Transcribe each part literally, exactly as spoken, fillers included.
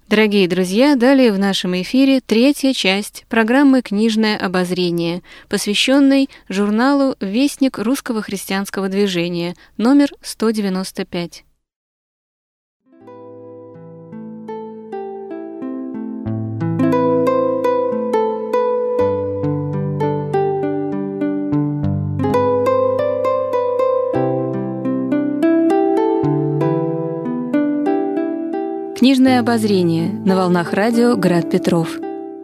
Дорогие друзья, далее в нашем эфире третья часть программы «Книжное обозрение», посвященной журналу «Вестник русского христианского движения», номер сто девяносто пять. Книжное обозрение на волнах радио «Град Петров».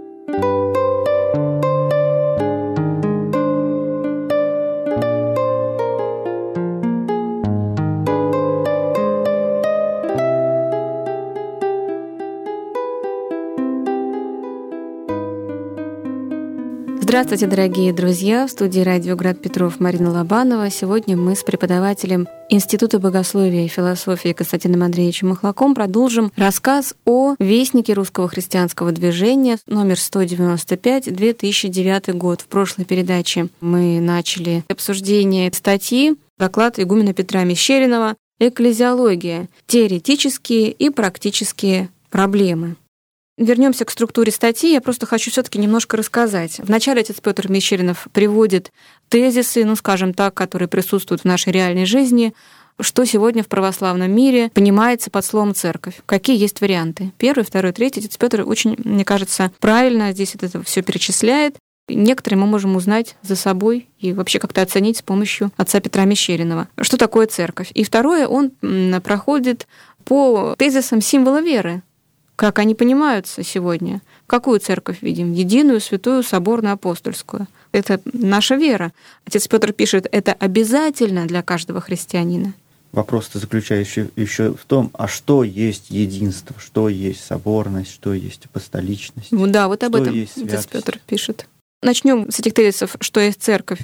Здравствуйте, дорогие друзья! В студии радио «Град Петров» Марина Лобанова. Сегодня мы с преподавателем Института богословия и философии Константином Андреевичем Махлаком продолжим рассказ о Вестнике русского христианского движения, номер сто девяносто пять, две тысячи девятый год. В прошлой передаче мы начали обсуждение статьи, доклад игумена Петра Мещеринова «Экклезиология. Теоретические и практические проблемы». Вернемся к структуре статьи. Я просто хочу все-таки немножко рассказать. Вначале отец Петр Мещеринов приводит тезисы, ну, скажем так, которые присутствуют в нашей реальной жизни, что сегодня в православном мире понимается под словом «церковь», какие есть варианты. Первый, второй, третий. Отец Петр очень, мне кажется, правильно здесь это все перечисляет. Некоторые мы можем узнать за собой и вообще как-то оценить с помощью отца Петра Мещеринова. Что такое церковь? И второе, он проходит по тезисам символа веры. Как они понимаются сегодня? Какую церковь видим? Единую, святую, соборную, апостольскую. Это наша вера. Отец Петр пишет, это обязательно для каждого христианина. Вопрос-то заключающий еще в том, а что есть единство, что есть соборность, что есть апостоличность? Ну да, вот об этом отец Петр пишет. Начнем с этих тезисов, что есть церковь.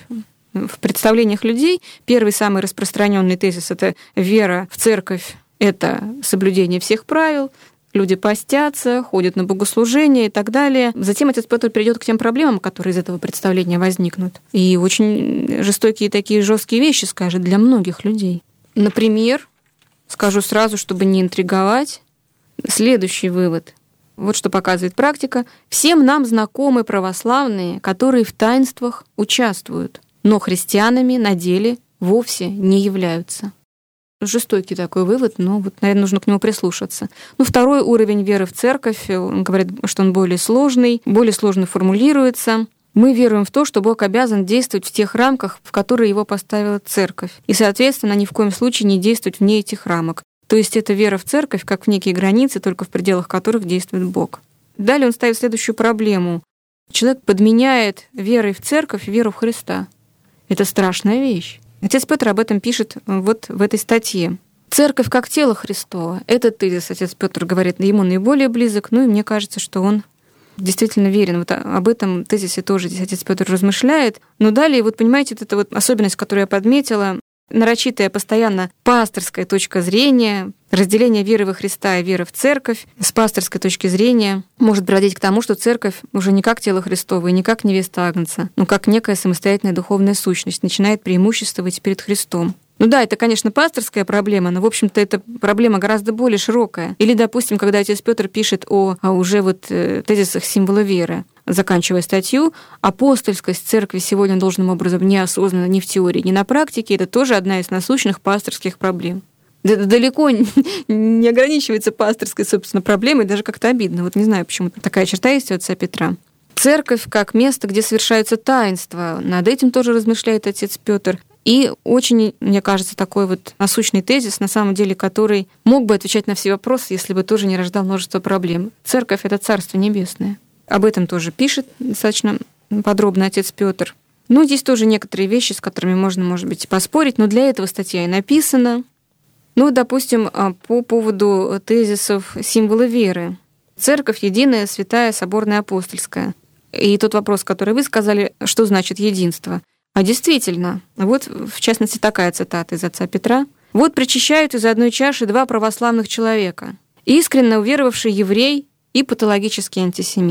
В представлениях людей первый самый распространенный тезис — это вера в церковь, это соблюдение всех правил. Люди постятся, ходят на богослужения и так далее. Затем отец Петр перейдет к тем проблемам, которые из этого представления возникнут. И очень жестокие такие жесткие вещи скажет для многих людей. Например, скажу сразу, чтобы не интриговать, следующий вывод. Вот что показывает практика. Всем нам знакомы православные, которые в таинствах участвуют, но христианами на деле вовсе не являются. Жестокий такой вывод, но вот, наверное, нужно к нему прислушаться. Ну, второй уровень веры в церковь, он говорит, что он более сложный, более сложно формулируется. Мы веруем в то, что Бог обязан действовать в тех рамках, в которые его поставила церковь, и, соответственно, ни в коем случае не действовать вне этих рамок. То есть это вера в церковь как в некие границы, только в пределах которых действует Бог. Далее он ставит следующую проблему. Человек подменяет верой в церковь веру в Христа. Это страшная вещь. Отец Петр об этом пишет вот в этой статье. Церковь как тело Христово. Этот тезис, отец Петр говорит, ему наиболее близок, ну и мне кажется, что он действительно верен. Вот об этом тезисе тоже здесь отец Петр размышляет. Но далее, вот понимаете, вот эта вот особенность, которую я подметила, нарочитая постоянно пасторская точка зрения, разделение веры во Христа и веры в церковь с пасторской точки зрения может приводить к тому, что церковь уже не как тело Христово и не как невеста Агнца, но как некая самостоятельная духовная сущность начинает преимуществовать перед Христом. Ну да, это, конечно, пасторская проблема, но, в общем-то, это проблема гораздо более широкая. Или, допустим, когда отец Петр пишет о, о уже вот тезисах символа веры, заканчивая статью, апостольскость церкви сегодня должным образом не осознана ни в теории, ни на практике, это тоже одна из насущных пасторских проблем. Это далеко не ограничивается пасторской, собственно, проблемой, даже как-то обидно. Вот не знаю, почему такая черта есть у отца Петра. Церковь как место, где совершаются таинства. Над этим тоже размышляет отец Петр. И очень, мне кажется, такой вот насущный тезис, на самом деле, который мог бы отвечать на все вопросы, если бы тоже не рождал множество проблем. Церковь — это Царство Небесное. Об этом тоже пишет достаточно подробно отец Петр. Ну, здесь тоже некоторые вещи, с которыми можно, может быть, поспорить, но для этого статья и написана. Ну, допустим, по поводу тезисов символа веры. Церковь единая, святая, соборная, апостольская. И тот вопрос, который вы сказали, что значит единство. А действительно, вот в частности такая цитата из отца Петра. «Вот причащают из одной чаши два православных человека, искренне уверовавший еврей и патологический антисемит.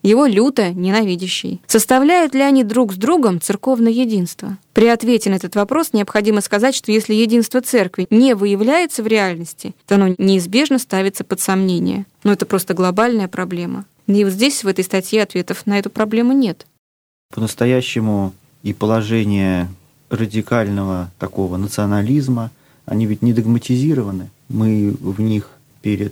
его люто ненавидящий. Составляют ли они друг с другом церковное единство? При ответе на этот вопрос необходимо сказать, что если единство церкви не выявляется в реальности, то оно неизбежно ставится под сомнение. Но это просто глобальная проблема. И вот здесь, в этой статье, ответов на эту проблему нет. По-настоящему и положение радикального такого национализма, они ведь не догматизированы. Мы в них перед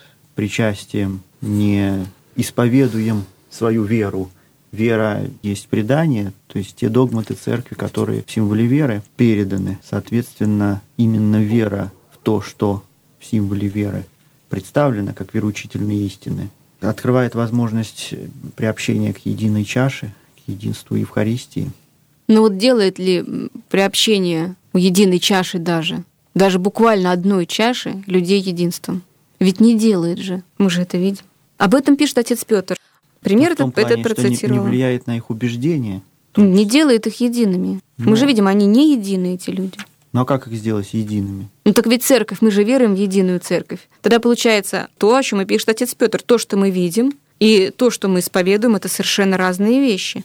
причастием не исповедуем свою веру. Вера есть предание, то есть те догматы церкви, которые в символе веры переданы. Соответственно, именно вера в то, что в символе веры представлено как вероучительные истины, открывает возможность приобщения к единой чаше, к единству Евхаристии. Но вот делает ли приобщение у единой чаши даже, даже буквально одной чаши, людей единством? Ведь не делает же, мы же это видим. Об этом пишет отец Петр. Пример этот, плане, этот процитировал. Не, не влияет на их убеждения. Не делает их едиными. Но... Мы же видим, они не едины, эти люди. Ну а как их сделать едиными? Ну так ведь церковь, мы же веруем в единую церковь. Тогда получается то, о чем и пишет отец Петр, то, что мы видим, и то, что мы исповедуем, это совершенно разные вещи.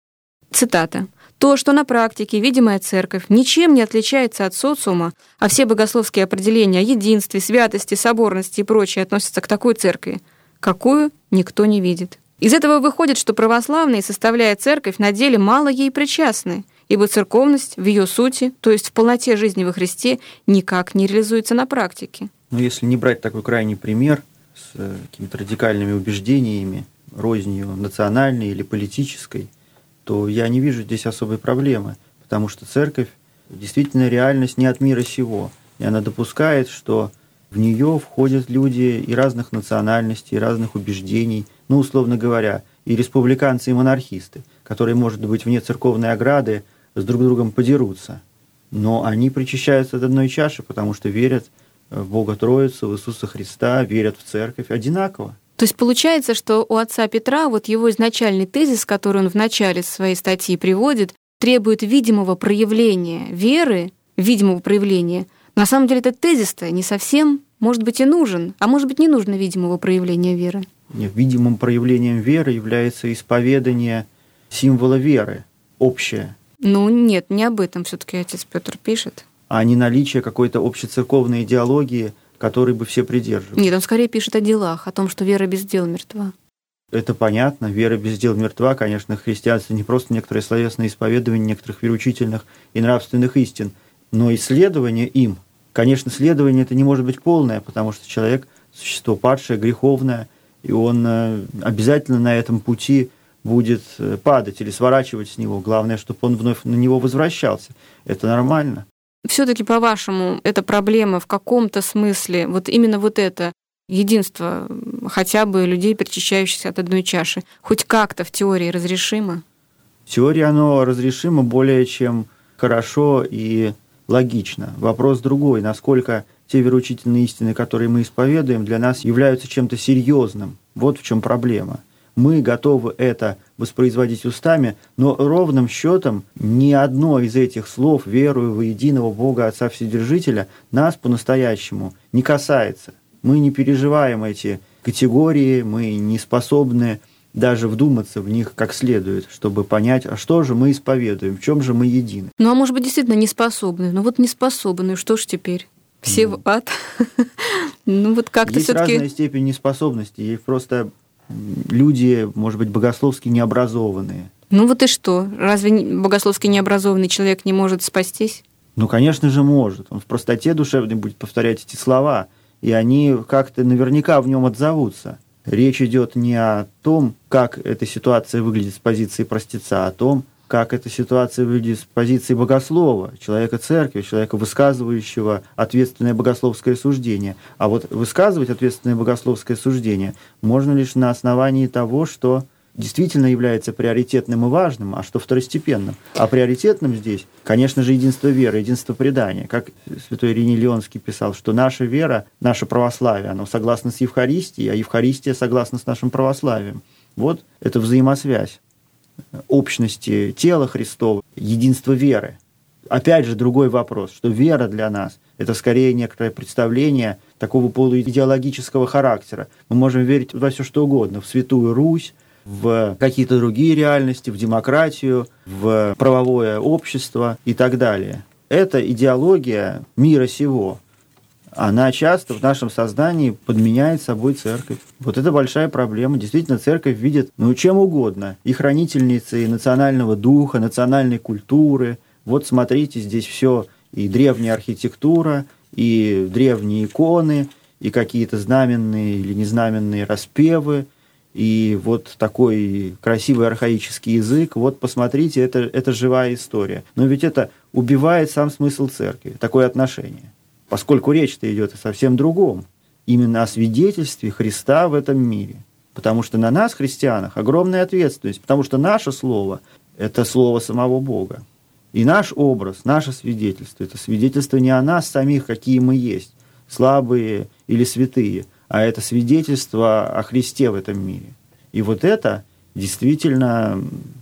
Цитата. То, что на практике видимая церковь ничем не отличается от социума, а все богословские определения о единстве, святости, соборности и прочее относятся к такой церкви, какую никто не видит. Из этого выходит, что православные, составляя церковь, на деле мало ей причастны, ибо церковность в ее сути, то есть в полноте жизни во Христе, никак не реализуется на практике. Но если не брать такой крайний пример с какими-то радикальными убеждениями, рознью национальной или политической, то я не вижу здесь особой проблемы, потому что церковь действительно реальность не от мира сего, и она допускает, что в нее входят люди и разных национальностей, и разных убеждений, ну, условно говоря, и республиканцы, и монархисты, которые, может быть, вне церковной ограды с друг другом подерутся. Но они причащаются от одной чаши, потому что верят в Бога Троицу, в Иисуса Христа, верят в церковь одинаково. То есть получается, что у отца Петра вот его изначальный тезис, который он в начале своей статьи приводит, требует видимого проявления веры, видимого проявления. На самом деле этот тезис-то не совсем, может быть, и нужен, а может быть, не нужно видимого проявления веры. Нет, видимым проявлением веры является исповедание символа веры, общее. Ну нет, не об этом все-таки отец Петр пишет. А не наличие какой-то общецерковной идеологии, которой бы все придерживались. Нет, он скорее пишет о делах, о том, что вера без дел мертва. Это понятно. Вера без дел мертва. Конечно, христианство не просто некоторое словесное исповедование некоторых вероучительных и нравственных истин, но исследование им. Конечно, следование это не может быть полное, потому что человек – существо падшее, греховное, и он обязательно на этом пути будет падать или сворачивать с него. Главное, чтобы он вновь на него возвращался. Это нормально. Все-таки, по-вашему, эта проблема в каком-то смысле, вот именно вот это единство хотя бы людей, причащающихся от одной чаши, хоть как-то в теории разрешимо? В теории оно разрешимо более чем хорошо и логично. Вопрос другой, насколько те вероучительные истины, которые мы исповедуем, для нас являются чем-то серьезным. Вот в чем проблема. Мы готовы это воспроизводить устами, но ровным счетом ни одно из этих слов «верую во единого Бога Отца Вседержителя» нас по-настоящему не касается. Мы не переживаем эти категории, мы не способны даже вдуматься в них как следует, чтобы понять, а что же мы исповедуем, в чем же мы едины. Ну, а может быть, действительно не способны. Ну, вот не способны, что ж теперь? Все в ад? Ну, вот как-то все-таки... Есть разная степень неспособности, есть просто... Люди, может быть, богословски необразованные. Ну вот и что? Разве богословски необразованный человек не может спастись? Ну, конечно же, может. Он в простоте душевной будет повторять эти слова, и они как-то наверняка в нем отзовутся. Речь идет не о том, как эта ситуация выглядит с позиции простеца, а о том, как эта ситуация выглядит с позиции богослова, человека церкви, человека, высказывающего ответственное богословское суждение. А вот высказывать ответственное богословское суждение можно лишь на основании того, что действительно является приоритетным и важным, а что второстепенным. А приоритетным здесь, конечно же, единство веры, единство предания. Как святой Ириней Леонский писал, что наша вера, наше православие, оно согласно с Евхаристией, а Евхаристия согласна с нашим православием. Вот это взаимосвязь общности тела Христова, единства веры. Опять же, другой вопрос, что вера для нас – это скорее некоторое представление такого полуидеологического характера. Мы можем верить во все что угодно, в Святую Русь, в какие-то другие реальности, в демократию, в правовое общество и так далее. Это идеология мира сего. Она часто в нашем сознании подменяет собой церковь. Вот это большая проблема. Действительно, церковь видит, ну, чем угодно. И хранительницей национального духа, национальной культуры. Вот смотрите, здесь все и древняя архитектура, и древние иконы, и какие-то знаменные или незнаменные распевы, и вот такой красивый архаический язык. Вот посмотрите, это, это живая история. Но ведь это убивает сам смысл церкви, такое отношение. Поскольку речь-то идет о совсем другом, именно о свидетельстве Христа в этом мире. Потому что на нас, христианах, огромная ответственность, потому что наше слово – это слово самого Бога. И наш образ, наше свидетельство – это свидетельство не о нас самих, какие мы есть, слабые или святые, а это свидетельство о Христе в этом мире. И вот это действительно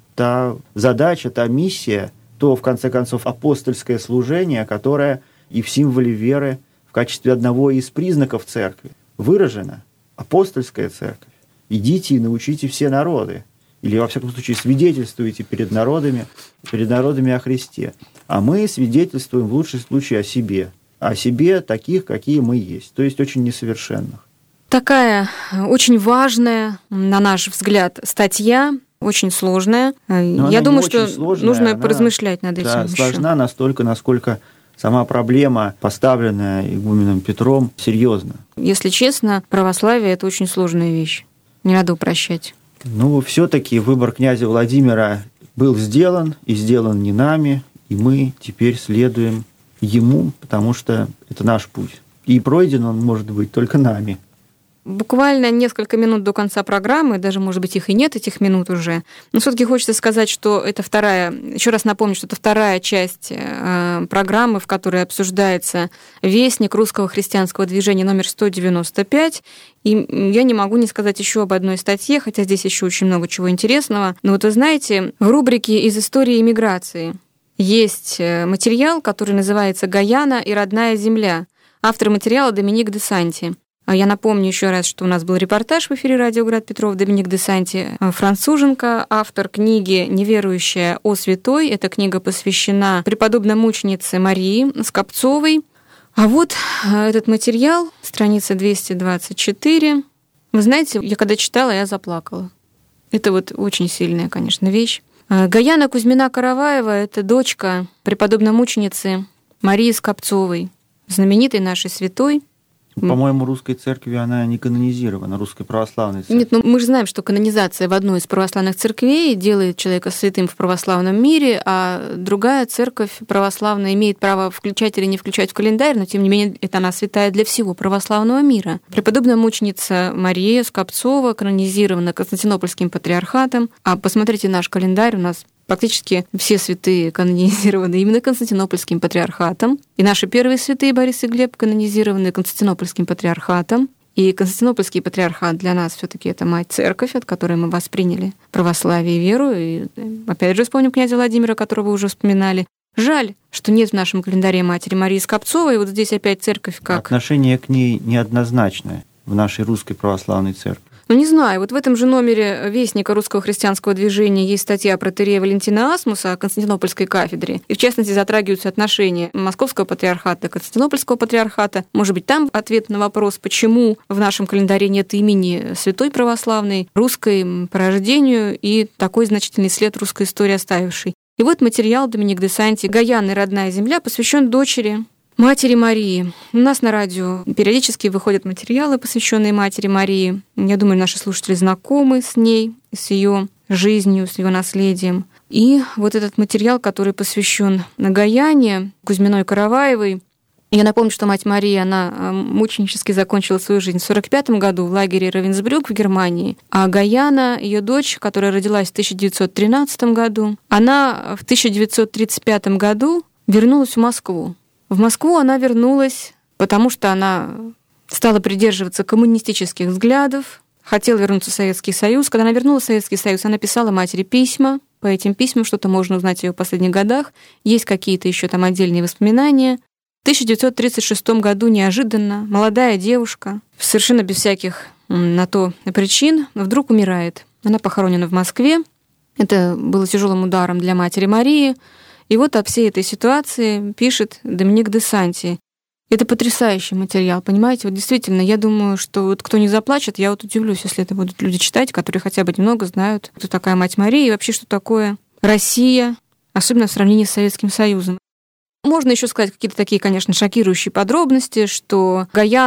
та задача, та миссия, то, в конце концов, апостольское служение, которое и в символе веры в качестве одного из признаков церкви выражено. Апостольская церковь. Идите и научите все народы. Или, во всяком случае, свидетельствуйте перед народами, перед народами о Христе. А мы свидетельствуем в лучшем случае о себе. О себе таких, какие мы есть. То есть очень несовершенных. Такая очень важная, на наш взгляд, статья, очень сложная. Но Я думаю, что сложная, нужно она, поразмышлять над этим. Да, сложна настолько, насколько сама проблема, поставленная игуменом Петром, серьезна. Если честно, православие – это очень сложная вещь. Не надо упрощать. Ну, все-таки выбор князя Владимира был сделан, и сделан не нами, и мы теперь следуем ему, потому что это наш путь. И пройден он может быть только нами. Буквально несколько минут до конца программы, даже, может быть, их и нет, этих минут уже, но все-таки хочется сказать, что это вторая, еще раз напомню, что это вторая часть э, программы, в которой обсуждается вестник русского христианского движения номер сто девяносто пять, и я не могу не сказать еще об одной статье, хотя здесь еще очень много чего интересного, но вот вы знаете, в рубрике «Из истории эмиграции» есть материал, который называется «Гаяна и родная земля». Автор материала Доминик де Санти. Я напомню еще раз, что у нас был репортаж в эфире «Радио Град Петров». Доминик де Санти, француженка, автор книги «Неверующая о святой». Эта книга посвящена преподобной мученице Марии Скопцовой. А вот этот материал, страница двести двадцать четыре. Вы знаете, я когда читала, я заплакала. Это вот очень сильная, конечно, вещь. Гаяна Кузьмина-Караваева – это дочка преподобной мученицы Марии Скопцовой, знаменитой нашей святой. По-моему, русской церкви она не канонизирована, русской православной церкви. Нет, ну мы же знаем, что канонизация в одной из православных церквей делает человека святым в православном мире, а другая церковь православная имеет право включать или не включать в календарь, но тем не менее это она святая для всего православного мира. Преподобная мученица Мария Скопцова канонизирована Константинопольским патриархатом, а посмотрите наш календарь, у нас практически все святые канонизированы именно Константинопольским патриархатом. И наши первые святые Борис и Глеб канонизированы Константинопольским патриархатом. И Константинопольский патриархат для нас все-таки это мать церковь, от которой мы восприняли православие и веру. И опять же вспомним князя Владимира, которого вы уже вспоминали. Жаль, что нет в нашем календаре матери Марии Скопцовой. И вот здесь опять церковь как... Отношение к ней неоднозначное в нашей русской православной церкви. Ну, не знаю, вот в этом же номере Вестника русского христианского движения есть статья про протоиерея Валентина Асмуса о Константинопольской кафедре. И, в частности, затрагиваются отношения Московского патриархата и Константинопольского патриархата. Может быть, там ответ на вопрос, почему в нашем календаре нет имени святой православной, русской по рождению и такой значительный след русской истории оставивший. И вот материал Доминик де Санти «Гаяна и родная земля» посвящен дочери Матери Марии. У нас на радио периодически выходят материалы, посвященные Матери Марии. Я думаю, наши слушатели знакомы с ней, с ее жизнью, с ее наследием. И вот этот материал, который посвящен Гаяне Кузьминой-Караваевой. Я напомню, что мать Мария, она мученически закончила свою жизнь в сорок пятом году в лагере Равенсбрюк в Германии. А Гаяна, ее дочь, которая родилась в тысяча девятьсот тринадцатом году, она в тысяча девятьсот тридцать пятом году вернулась в Москву. В Москву она вернулась, потому что она стала придерживаться коммунистических взглядов, хотела вернуться в Советский Союз. Когда она вернулась в Советский Союз, она писала матери письма. По этим письмам что-то можно узнать о ее последних годах. Есть какие-то еще там отдельные воспоминания. В тысяча девятьсот тридцать шестом году неожиданно молодая девушка, совершенно без всяких на то причин, вдруг умирает. Она похоронена в Москве. Это было тяжелым ударом для матери Марии. И вот о всей этой ситуации пишет Доминик де Санти. Это потрясающий материал, понимаете? Вот действительно, я думаю, что вот кто не заплачет, я вот удивлюсь, если это будут люди читать, которые хотя бы немного знают, кто такая мать Мария и вообще, что такое Россия, особенно в сравнении с Советским Союзом. Можно еще сказать какие-то такие, конечно, шокирующие подробности, что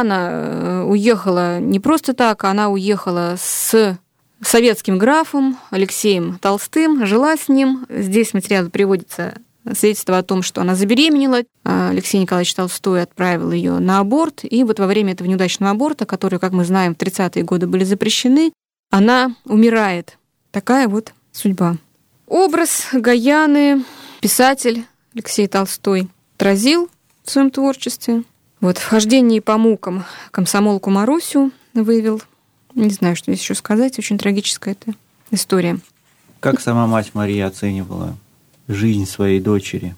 Гаяна уехала не просто так, она уехала с советским графом Алексеем Толстым, жила с ним. Здесь в материале приводится свидетельство о том, что она забеременела. Алексей Николаевич Толстой отправил ее на аборт, и вот во время этого неудачного аборта, который, как мы знаем, в тридцатые годы были запрещены, она умирает. Такая вот судьба. Образ Гаяны писатель Алексей Толстой отразил в своем творчестве. Вот «Вхождение по мукам» комсомолку Марусю вывел. Не знаю, что здесь еще сказать. Очень трагическая эта история. Как сама мать Мария оценивала жизнь своей дочери?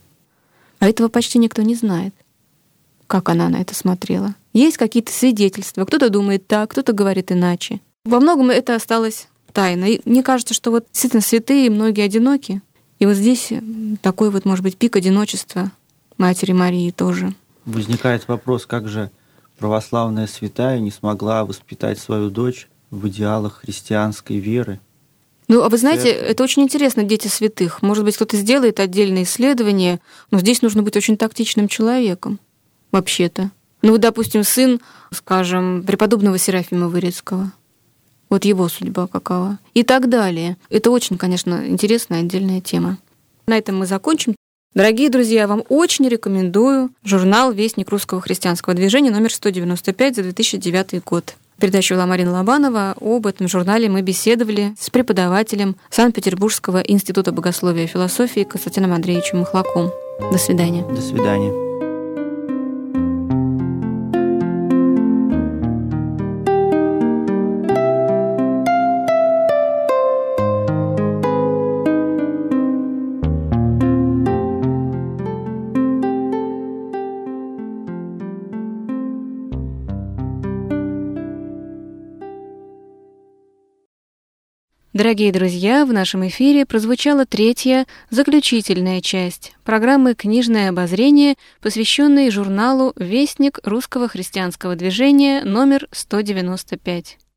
А этого почти никто не знает, как она на это смотрела. Есть какие-то свидетельства. Кто-то думает так, кто-то говорит иначе. Во многом это осталось тайной. И мне кажется, что вот действительно святые, многие одиноки. И вот здесь такой вот, может быть, пик одиночества матери Марии тоже. Возникает вопрос, как же православная святая не смогла воспитать свою дочь в идеалах христианской веры? Ну, а вы знаете, это очень интересно, дети святых. Может быть, кто-то сделает отдельное исследование, но здесь нужно быть очень тактичным человеком, вообще-то. Ну, вот, допустим, сын, скажем, преподобного Серафима Вырицкого. Вот его судьба какова. И так далее. Это очень, конечно, интересная отдельная тема. На этом мы закончим. Дорогие друзья, вам очень рекомендую журнал «Вестник русского христианского движения» номер сто девяносто пять за две тысячи девятый год. Передачу вела Марина Лобанова. Об этом журнале мы беседовали с преподавателем Санкт-Петербургского института богословия и философии Константином Андреевичем Махлаком. До свидания. До свидания. Дорогие друзья, в нашем эфире прозвучала третья, заключительная часть программы «Книжное обозрение», посвященной журналу «Вестник русского христианского движения» номер сто девяносто пять.